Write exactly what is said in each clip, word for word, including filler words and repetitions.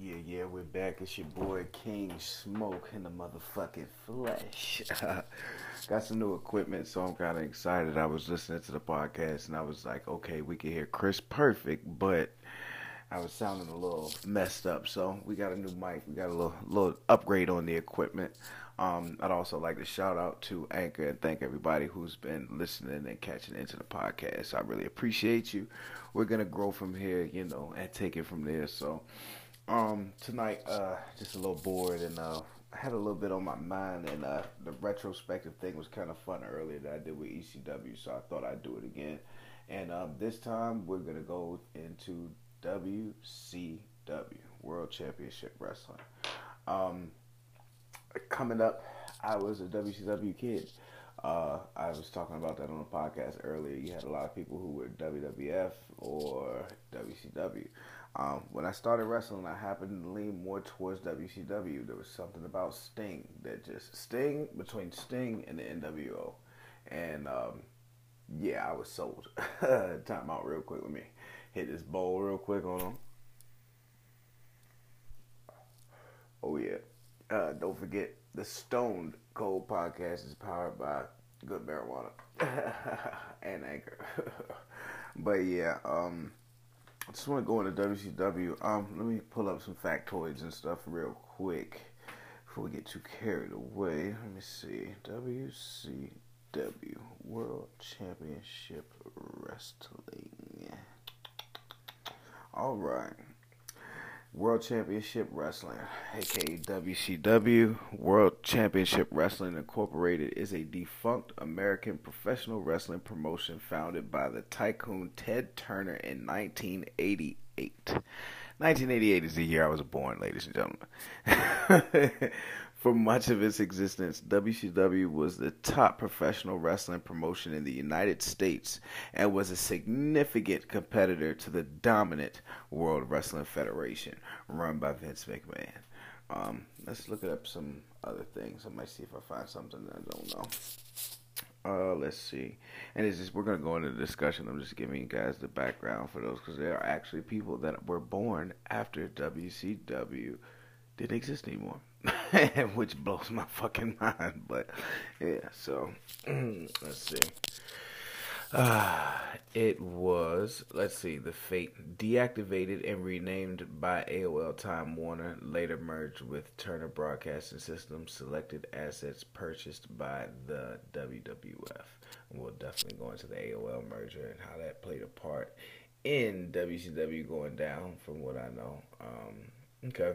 Yeah, yeah, we're back. It's your boy King Smoke in the motherfucking flesh. Got some new equipment, so I'm kind of excited. I was listening to the podcast and I was like, okay, we can hear Chris perfect, but I was sounding a little messed up. So we got a new mic. We got a little little upgrade on the equipment. Um, I'd also like to shout out to Anchor and thank everybody who's been listening and catching into the podcast. I really appreciate you. We're gonna grow from here, you know, and take it from there. So. Um, tonight, uh, just a little bored and, uh, I had a little bit on my mind and, uh, the retrospective thing was kind of fun earlier that I did with E C W, so I thought I'd do it again. And, um, this time we're gonna go into W C W, World Championship Wrestling. Um, coming up, I was a W C W kid. Uh, I was talking about that on the podcast earlier. You had a lot of people who were W W F or W C W. Um, when I started wrestling, I happened to lean more towards W C W. There was something about Sting that just Sting between Sting and the N W O, and um, yeah, I was sold. Time out real quick. Let me hit this bowl real quick on them. Oh yeah. Uh, don't forget the Stoned Cold podcast is powered by Good Marijuana and Anchor. But yeah, um. I just want to go into W C W. Um, let me pull up some factoids and stuff real quick before we get too carried away. Let me see. W C W World Championship Wrestling. All right. World Championship Wrestling, aka W C W, World Championship Wrestling Incorporated, is a defunct American professional wrestling promotion founded by the tycoon Ted Turner in nineteen eighty-eight. nineteen eighty-eight is the year I was born, ladies and gentlemen. For much of its existence, W C W was the top professional wrestling promotion in the United States and was a significant competitor to the dominant World Wrestling Federation, run by Vince McMahon. Um, let's look up some other things. I might see if I find something that I don't know. Uh, let's see. And it's just, we're going to go into the discussion. I'm just giving you guys the background for those because there are actually people that were born after W C W didn't exist anymore. Which blows my fucking mind. But yeah, so let's see. Uh, it was, let's see, the Fate deactivated and renamed by A O L Time Warner, later merged with Turner Broadcasting System, selected assets purchased by the W W F. And we'll definitely go into the A O L merger and how that played a part in W C W going down, from what I know. Um, okay.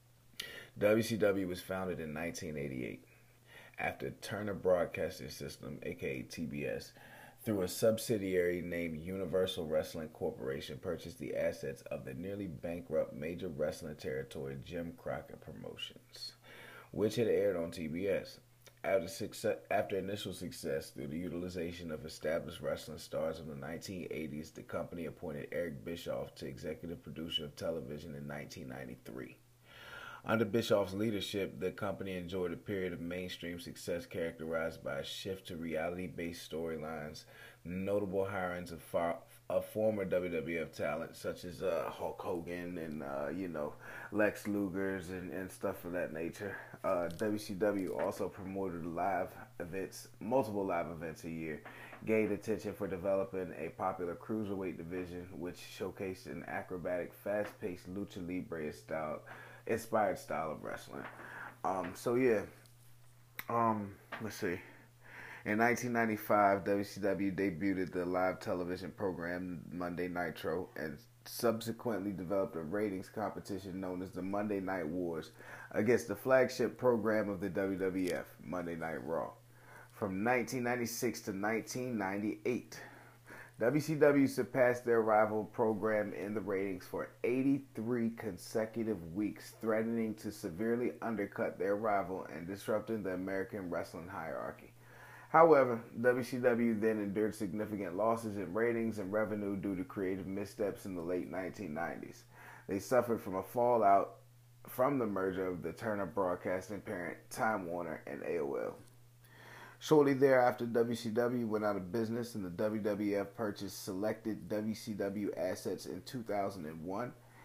W C W was founded in nineteen eighty-eight after Turner Broadcasting System, aka T B S, through a subsidiary named Universal Wrestling Corporation, purchased the assets of the nearly bankrupt Major Wrestling Territory Jim Crockett Promotions, which had aired on T B S. After, success, after initial success through the utilization of established wrestling stars of the nineteen eighties, the company appointed Eric Bischoff to executive producer of television in nineteen ninety-three. Under Bischoff's leadership, the company enjoyed a period of mainstream success characterized by a shift to reality-based storylines, notable hirings of, far, of former W W F talent such as uh, Hulk Hogan and, uh, you know, Lex Luger's and, and stuff of that nature. Uh, W C W also promoted live events, multiple live events a year, gained attention for developing a popular cruiserweight division, which showcased an acrobatic, fast-paced lucha libre style inspired style of wrestling. Um, so yeah, um, let's see. In nineteen ninety-five, W C W debuted the live television program Monday Nitro and subsequently developed a ratings competition known as the Monday Night Wars against the flagship program of the W W F, Monday Night Raw. From nineteen ninety-six to nineteen ninety-eight, W C W surpassed their rival program in the ratings for eighty-three consecutive weeks, threatening to severely undercut their rival and disrupting the American wrestling hierarchy. However, W C W then endured significant losses in ratings and revenue due to creative missteps in the late nineteen nineties. They suffered from a fallout from the merger of the Turner Broadcasting parent, Time Warner, and A O L. Shortly thereafter, W C W went out of business and the W W F purchased selected W C W assets in two thousand one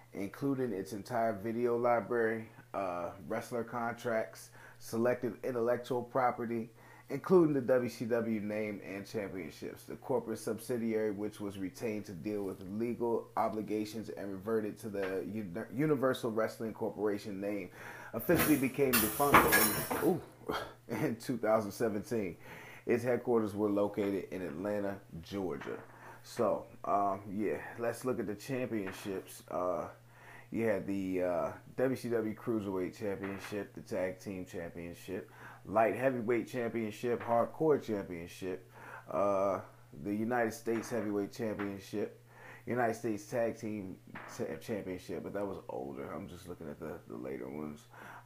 including its entire video library, uh, wrestler contracts, selected intellectual property, including the W C W name and championships. The corporate subsidiary, which was retained to deal with legal obligations and reverted to the Universal Wrestling Corporation name, officially became defunct in, ooh, in two thousand seventeen. Its headquarters were located in Atlanta, Georgia. So, um, yeah, let's look at the championships. Uh, you had the uh, W C W Cruiserweight Championship, the Tag Team Championship, Light Heavyweight Championship, Hardcore Championship, uh, the United States Heavyweight Championship, United States Tag Team Championship, but that was older. I'm just looking at the, the later ones.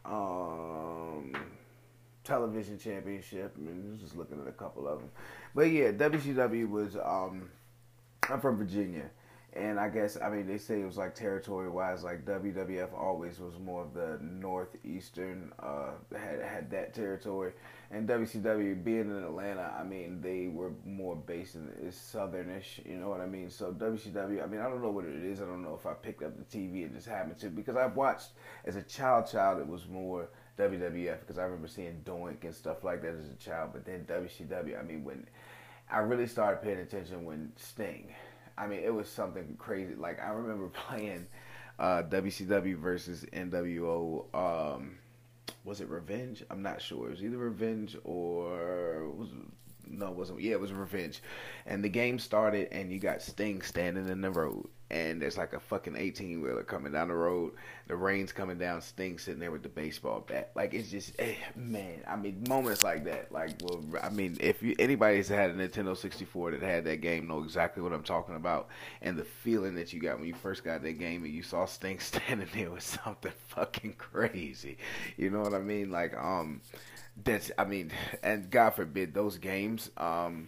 Um, Television Championship. I mean, just looking at a couple of them. But yeah, W C W was, um, I'm from Virginia. And I guess, I mean, they say it was like territory-wise, like W W F always was more of the northeastern, uh, had had that territory. And W C W, being in Atlanta, I mean, they were more based in, it's southernish, you know what I mean? So W C W, I mean, I don't know what it is. I don't know if I picked up the T V and just happened to, because I've watched, as a child, child, it was more W W F, because I remember seeing Doink and stuff like that as a child. But then W C W, I mean, when I really started paying attention when Sting, I mean, it was something crazy. Like, I remember playing uh, W C W versus N W O. Um, was it Revenge? I'm not sure. It was either Revenge or was no, it wasn't. Yeah, it was Revenge. And the game started, and you got Sting standing in the road, and there's like a fucking eighteen wheeler coming down the road. The rain's coming down. Sting sitting there with the baseball bat. Like, it's just, eh, man. I mean, moments like that. Like, well, I mean, if you, anybody's had a Nintendo sixty-four that had that game, know exactly what I'm talking about. And the feeling that you got when you first got that game and you saw Sting standing there was something fucking crazy. You know what I mean? Like, um, that's, I mean, and God forbid those games. Um,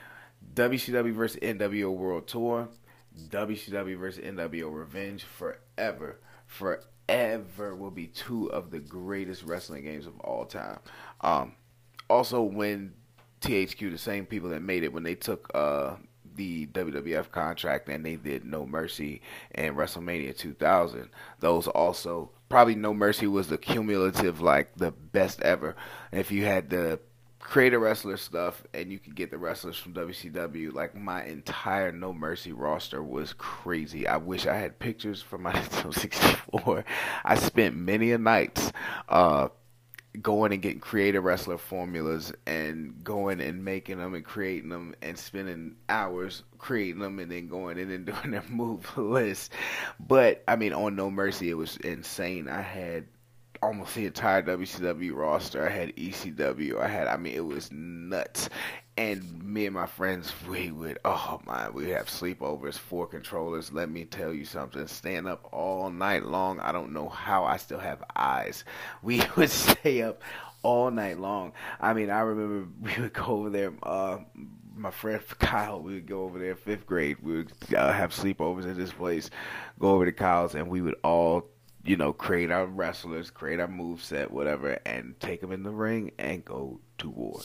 W C W versus N W O World Tour. W C W versus N W O Revenge, forever, forever will be two of the greatest wrestling games of all time. Um, also, when T H Q, the same people that made it, when they took uh, the W W F contract and they did No Mercy and WrestleMania two thousand, those also, probably No Mercy was the cumulative, like, the best ever. If you had the create a wrestler stuff and you could get the wrestlers from W C W, like, my entire No Mercy roster was crazy. I wish I had pictures from my Nintendo sixty-four. I spent many a nights uh, going and getting creative wrestler formulas and going and making them and creating them and spending hours creating them and then going in and doing their move list. But, I mean, on No Mercy, it was insane. I had almost the entire W C W roster. I had E C W. I had, I mean, it was nuts. And me and my friends, we would, oh my, we have sleepovers, four controllers. Let me tell you something. Stand up all night long. I don't know how I still have eyes. We would stay up all night long. I mean, I remember we would go over there, uh, my friend Kyle, we would go over there fifth grade. We would uh, have sleepovers at this place, go over to Kyle's, and we would all, you know, create our wrestlers, create our moveset, whatever, and take them in the ring and go to war.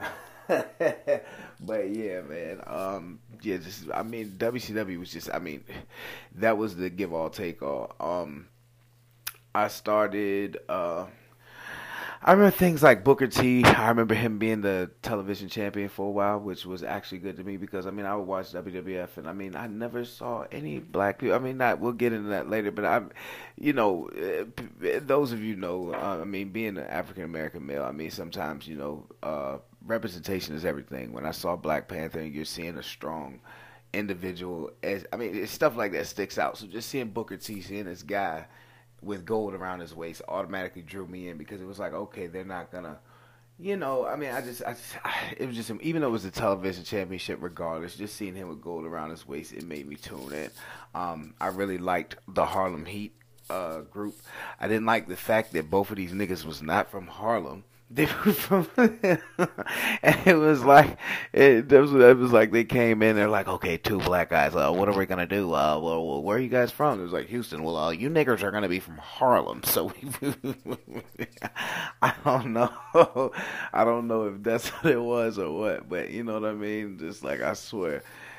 But yeah, man, um, yeah, just, I mean, W C W was just, I mean, that was the give all take all. Um, I started, uh, I remember things like Booker T. I remember him being the television champion for a while, which was actually good to me because, I mean, I would watch W W F, and, I mean, I never saw any black people. I mean, not, we'll get into that later, but I'm, you know, those of you know, uh, I mean, being an African-American male, I mean, sometimes, you know, uh, representation is everything. When I saw Black Panther, and you're seeing a strong individual, as, I mean, it's stuff like that sticks out. So just seeing Booker T, seeing this guy with gold around his waist automatically drew me in because it was like, okay, they're not gonna, you know, I mean, I just, I just I, it was just, even though it was a television championship, regardless, just seeing him with gold around his waist, it made me tune in. Um, I really liked the Harlem Heat uh, group. I didn't like the fact that both of these niggas was not from Harlem. They were from, and it was like, it, it, was, it was like they came in, they're like, okay, two black guys, uh, what are we gonna do? Uh, well, where are you guys from? It was like, Houston. Well, uh, you niggers are gonna be from Harlem, so we, I don't know, I don't know if that's what it was or what, but you know what I mean? Just like, I swear,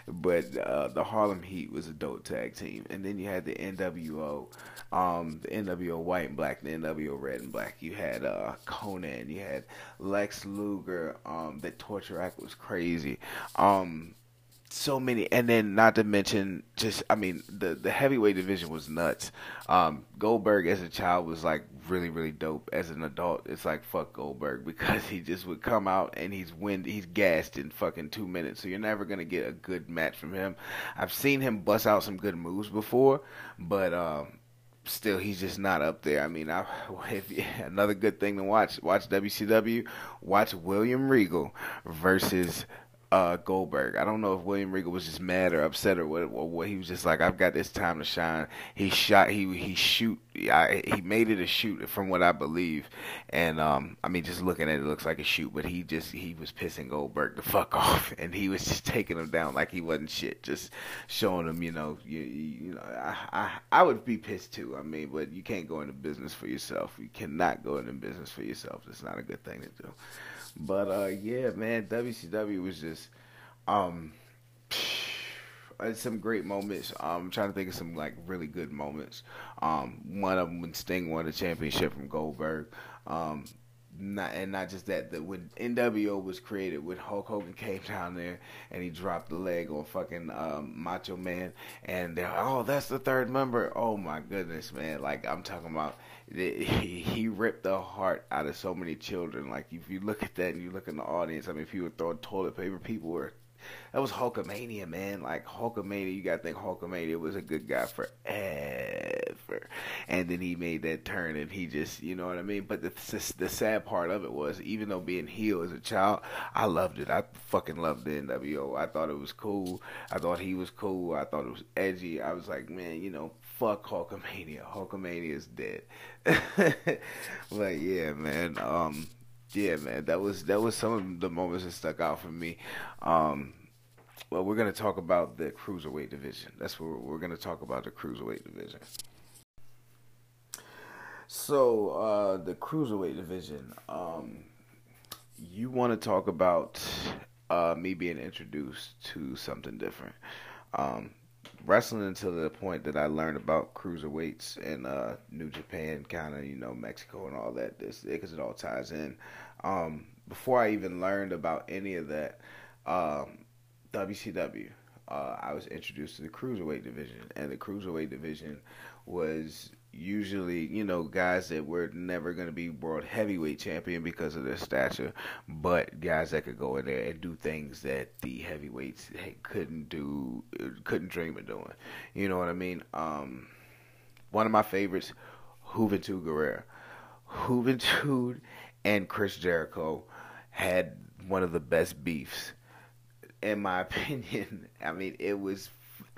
but uh, the Harlem Heat was a dope tag team, and then you had the N W O, um, the N W O White and Black, the N W O Red and Black. You had uh, Conan, you had Lex Luger. Um, the Torture Act was crazy. Um, so many, and then not to mention, just I mean, the the heavyweight division was nuts. Um, Goldberg as a child was like really really dope. As an adult, it's like fuck Goldberg because he just would come out and he's wind he's gassed in fucking two minutes. So you're never gonna get a good match from him. I've seen him bust out some good moves before, but um, still he's just not up there. I mean, I, if, another good thing to watch watch W C W, watch William Regal versus uh, Goldberg. I don't know if William Regal was just mad or upset or what. Or what he was just like, I've got this time to shine. He shot. He he shoot. I, he made it a shoot, from what I believe. And um, I mean, just looking at it, it looks like a shoot. But he just he was pissing Goldberg the fuck off, and he was just taking him down like he wasn't shit. Just showing him, you know, you you know, I I, I would be pissed too. I mean, but you can't go into business for yourself. You cannot go into business for yourself. It's not a good thing to do. But uh, yeah, man, W C W was just um, had some great moments. Um, I'm trying to think of some like really good moments. Um, one of them when Sting won the championship from Goldberg. Um, not and not just that. That when N W O was created, when Hulk Hogan came down there and he dropped the leg on fucking um, Macho Man, and they're like, oh, that's the third member. Oh my goodness, man! Like I'm talking about. He, he ripped the heart out of so many children. Like if you look at that and you look in the audience, I mean, people were throwing toilet paper. People were. That was Hulkamania, man. Like Hulkamania, you gotta think Hulkamania was a good guy forever. And then he made that turn, and he just, you know what I mean. But the the sad part of it was, even though being heel as a child, I loved it. I fucking loved the N W O. I thought it was cool. I thought he was cool. I thought it was edgy. I was like, man, you know, fuck Hulkamania. Hulkamania is dead. But yeah, man. Um, yeah, man. That was that was some of the moments that stuck out for me. Um, well, we're gonna talk about the cruiserweight division. That's what we're, we're gonna talk about, the cruiserweight division. So, uh, the cruiserweight division. Um, you want to talk about uh, me being introduced to something different. Um, Wrestling until the point that I learned about cruiserweights and uh, New Japan, kind of, you know, Mexico and all that, this because it all ties in. Um, before I even learned about any of that, um, W C W, uh, I was introduced to the cruiserweight division, and the cruiserweight division was usually, you know, guys that were never going to be world heavyweight champion because of their stature, but guys that could go in there and do things that the heavyweights couldn't do, couldn't dream of doing. You know what I mean? Um, one of my favorites, Juventud Guerrera. Juventud and Chris Jericho had one of the best beefs, in my opinion. I mean, it was.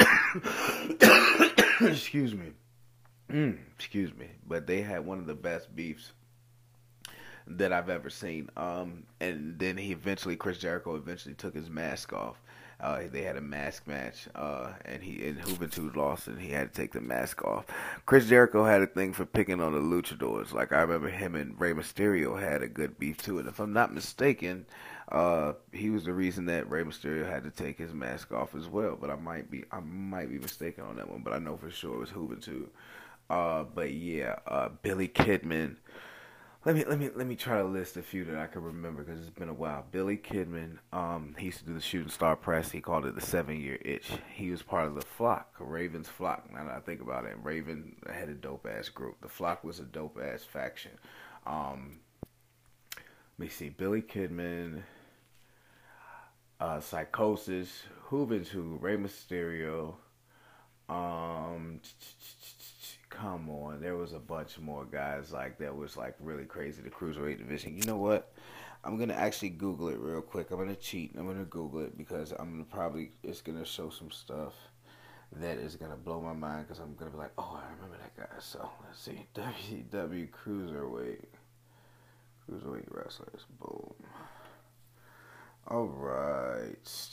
Excuse me. Mm, excuse me, but they had one of the best beefs that I've ever seen. Um, and then he eventually, Chris Jericho eventually took his mask off. Uh, they had a mask match, uh, and he and Juventud lost, and he had to take the mask off. Chris Jericho had a thing for picking on the luchadors. Like I remember him and Rey Mysterio had a good beef too. And if I'm not mistaken, uh, he was the reason that Rey Mysterio had to take his mask off as well. But I might be I might be mistaken on that one. But I know for sure it was Juventud. Uh, but yeah, uh, Billy Kidman. Let me let me let me try to list a few that I can remember because it's been a while. Billy Kidman. Um, he used to do the Shooting Star Press. He called it the Seven Year Itch. He was part of the Flock, Raven's Flock. Now that I think about it, Raven had a dope ass group. The Flock was a dope ass faction. Um, let me see. Billy Kidman, uh, Psychosis, Juventud, Rey Mysterio. Um. Come on, there was a bunch more guys like that was like really crazy. The cruiserweight division. You know what? I'm gonna actually Google it real quick. I'm gonna cheat. I'm gonna Google it because I'm gonna probably it's gonna show some stuff that is gonna blow my mind because I'm gonna be like, oh, I remember that guy. So let's see, W C W cruiserweight, cruiserweight wrestlers. Boom. All right.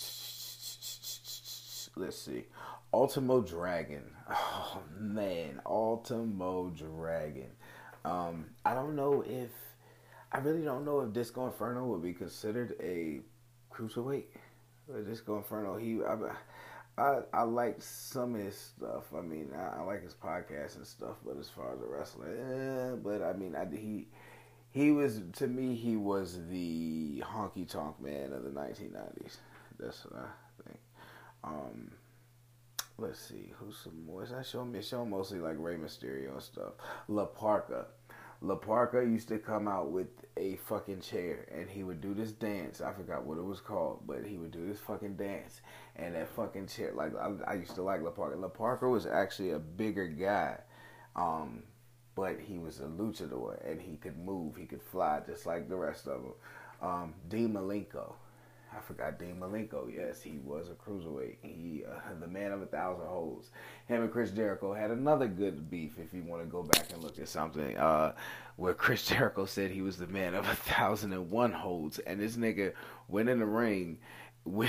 Let's see. Ultimo Dragon. Oh man, Ultimo Dragon. Um, I don't know if I really don't know if Disco Inferno would be considered a cruiserweight. Disco Inferno. He, I, I I like some of his stuff. I mean, I, I like his podcast and stuff, but as far as the wrestling, eh, but I mean, I, he he was to me he was the honky tonk man of the nineteen nineties. That's what I think. Um, let's see who's some more. Is that show me? Show mostly like Rey Mysterio and stuff. La Parka. La Parka used to come out with a fucking chair and he would do this dance. I forgot what it was called, but he would do this fucking dance. And that fucking chair, like, I, I used to like La Parka. La Parka was actually a bigger guy, um, but he was a luchador and he could move, he could fly just like the rest of them. Um, Dean Malenko. I forgot Dean Malenko. Yes, he was a cruiserweight. He, uh, the man of a thousand holds. Him and Chris Jericho had another good beef. If you want to go back and look at something, uh, where Chris Jericho said he was the man of a thousand and one holds, and this nigga went in the ring with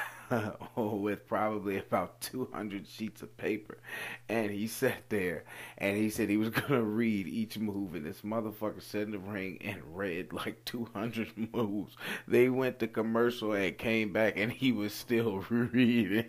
with probably about two hundred sheets of paper, and he sat there and he said he was gonna read each move, and this motherfucker sat in the ring and read like two hundred moves. They went to commercial and came back and he was still reading.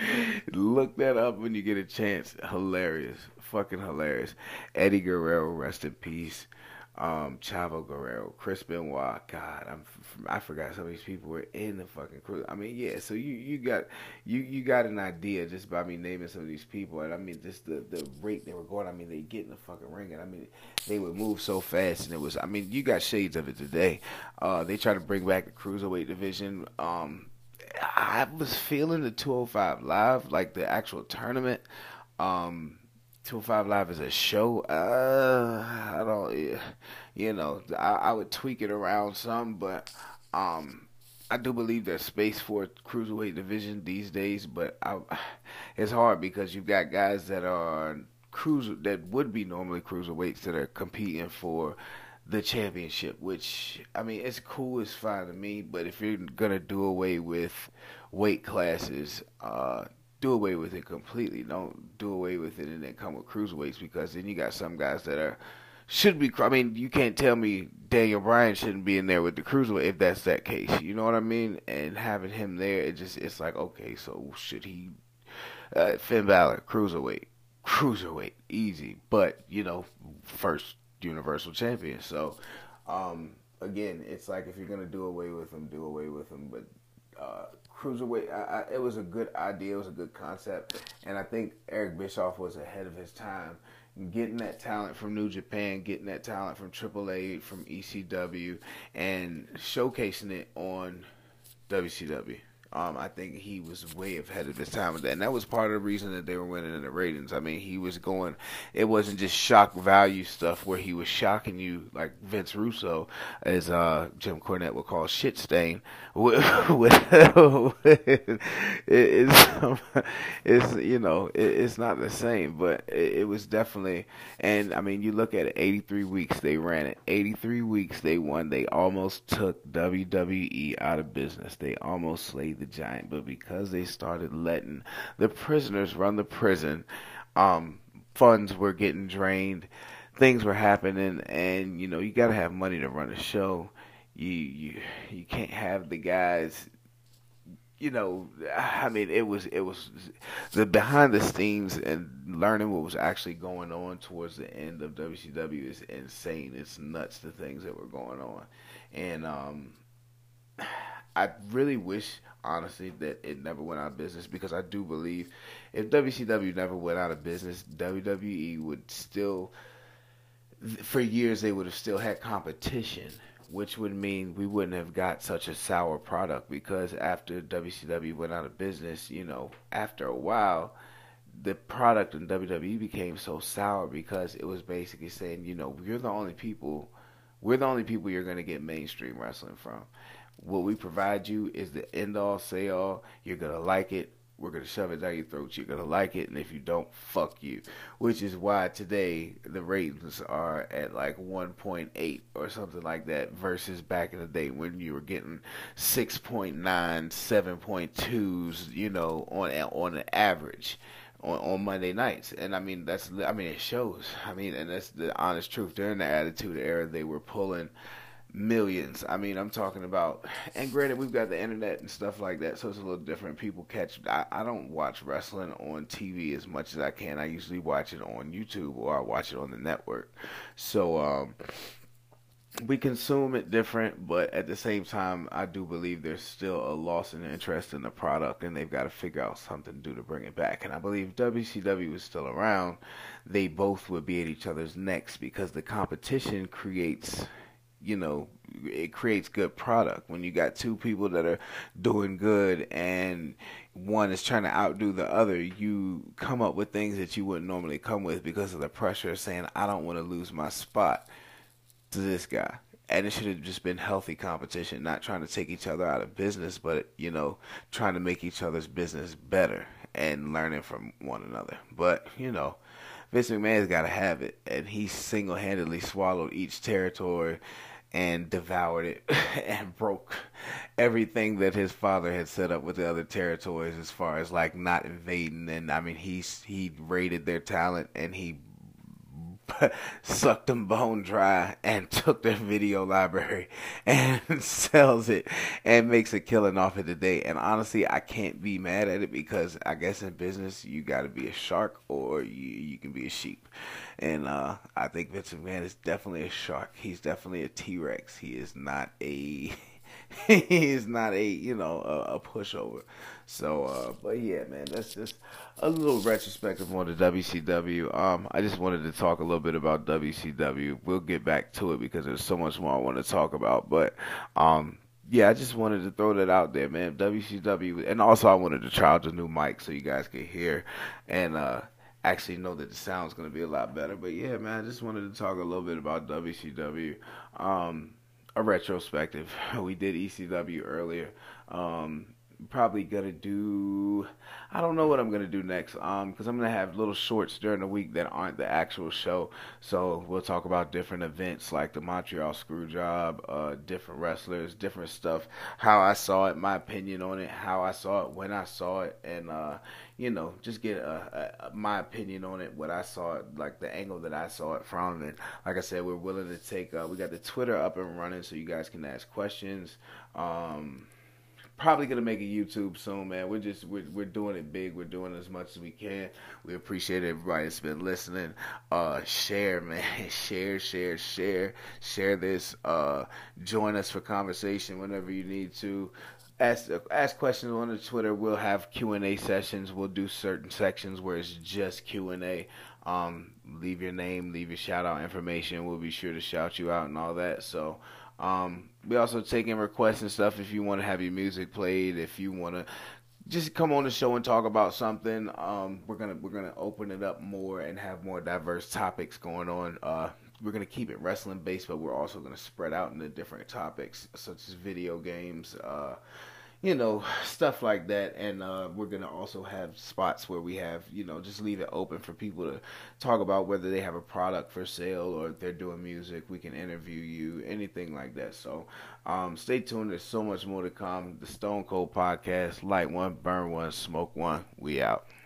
Look that up when you get a chance. Hilarious, fucking hilarious. Eddie Guerrero, rest in peace. Um, Chavo Guerrero, Chris Benoit. God, I'm I forgot some of these people were in the fucking crew. I mean, yeah. So you, you got you, you got an idea just by me naming some of these people, and I mean just the, the rate they were going. I mean, they get in the fucking ring, and I mean they would move so fast, and it was. I mean, you got shades of it today. Uh, they try to bring back the cruiserweight division. Um, I was feeling the two oh five Live, like the actual tournament. Um. two oh five Live is a show. Uh, I don't, you know, I, I would tweak it around some, but um, I do believe there's space for a cruiserweight division these days. But I, it's hard because you've got guys that are cruiser that would be normally cruiserweights that are competing for the championship. Which I mean, it's cool, it's fine to me. But if you're gonna do away with weight classes, uh. do away with it completely. Don't do away with it and then come with cruiserweights, because then you got some guys that are should be. I mean, you can't tell me Daniel Bryan shouldn't be in there with the cruiserweight if that's that case. You know what I mean? And having him there, it just it's like, okay, so should he? Uh, Finn Balor, cruiserweight, cruiserweight, easy. But you know, first Universal Champion. So um, again, it's like if you're gonna do away with him, do away with him, but. Uh, Cruiserweight, I, I, it was a good idea, it was a good concept, and I think Eric Bischoff was ahead of his time. Getting that talent from New Japan, getting that talent from Triple A, from E C W, and showcasing it on W C W. Um, I think he was way ahead of his time with that, and that was part of the reason that they were winning in the ratings. I mean, he was going. It wasn't just shock value stuff where he was shocking you like Vince Russo, as uh, Jim Cornette would call shit stain. With, with, it, it's, it's you know it, it's not the same, but it, it was definitely. And I mean, you look at it. eighty-three weeks they ran it. eighty-three weeks they won. They almost took W W E out of business. They almost slayed the giant, but because they started letting the prisoners run the prison, um, funds were getting drained, things were happening, and you know you got to have money to run a show. You you you can't have the guys. You know, I mean, it was it was the behind the scenes and learning what was actually going on towards the end of W C W is insane. It's nuts, the things that were going on, and um, I really wish, honestly, that it never went out of business, because I do believe if W C W never went out of business, W W E would still, for years, they would have still had competition, which would mean we wouldn't have got such a sour product, because after W C W went out of business, you know, after a while, the product in W W E became so sour because it was basically saying, you know, you're the only people, we're the only people you're going to get mainstream wrestling from. What we provide you is the end-all, say-all. You're going to like it. We're going to shove it down your throat. You're going to like it. And if you don't, fuck you. Which is why today the ratings are at like one point eight or something like that, versus back in the day when you were getting six point nine, seven point twos, you know, on on an average. On, on Monday nights. And I mean, that's, I mean, it shows. I mean, and that's the honest truth. During the Attitude Era, they were pulling Millions. I mean, I'm talking about, and granted, we've got the internet and stuff like that, so it's a little different. People catch. I, I don't watch wrestling on T V as much as I can. I usually watch it on YouTube or I watch it on the network. So um, we consume it different, but at the same time, I do believe there's still a loss in interest in the product, and they've got to figure out something to do to bring it back. And I believe if W C W is still around, they both would be at each other's necks because the competition creates, you know, it creates good product. When you got two people that are doing good and one is trying to outdo the other, you come up with things that you wouldn't normally come with because of the pressure of saying, I don't want to lose my spot to this guy. And it should have just been healthy competition, not trying to take each other out of business, but, you know, trying to make each other's business better and learning from one another. But, you know, Vince McMahon's got to have it, and he single-handedly swallowed each territory and devoured it and broke everything that his father had set up with the other territories as far as like not invading. And I mean, he he raided their talent and he sucked them bone dry and took their video library and sells it and makes a killing off it today. And honestly, I can't be mad at it because I guess in business you got to be a shark or you, you can be a sheep. And uh, I think Vince McMahon is definitely a shark. He's definitely a T-Rex. He is not a he is not a, you know, a, a pushover. So, uh, but yeah, man, that's just a little retrospective on the W C W. Um, I just wanted to talk a little bit about W C W. We'll get back to it because there's so much more I want to talk about. But, um, yeah, I just wanted to throw that out there, man. W C W, and also I wanted to try out the new mic so you guys could hear and uh, actually know that the sound's going to be a lot better. But yeah, man, I just wanted to talk a little bit about W C W. Um, a retrospective. We did E C W earlier. Um, probably gonna do, I don't know what I'm gonna do next, um because I'm gonna have little shorts during the week that aren't the actual show. So we'll talk about different events like the Montreal Screwjob, uh different wrestlers, different stuff, how I saw it, my opinion on it, how I saw it, when I saw it, and uh you know, just get a, a, my opinion on it, what I saw it, like the angle that I saw it from. And like I said, we're willing to take uh we got the Twitter up and running so you guys can ask questions. um Probably gonna make a YouTube soon, man. We're just we're we're doing it big. We're doing as much as we can. We appreciate everybody that's been listening. Uh, share, man. Share, share, share, share this. Uh, join us for conversation whenever you need to. Ask ask questions on the Twitter. We'll have Q and A sessions. We'll do certain sections where it's just Q and A. Um, leave your name, leave your shout out information. We'll be sure to shout you out and all that. So. Um, we also take in requests and stuff if you want to have your music played, if you want to just come on the show and talk about something. Um, we're gonna we're gonna open it up more and have more diverse topics going on. Uh, we're gonna keep it wrestling based, but we're also gonna spread out into different topics such as video games, uh, you know, stuff like that. And uh, we're going to also have spots where we have, you know, just leave it open for people to talk about whether they have a product for sale or if they're doing music. We can interview you, anything like that. So um, stay tuned. There's so much more to come. The Stone Cold Podcast, light one, burn one, smoke one. We out.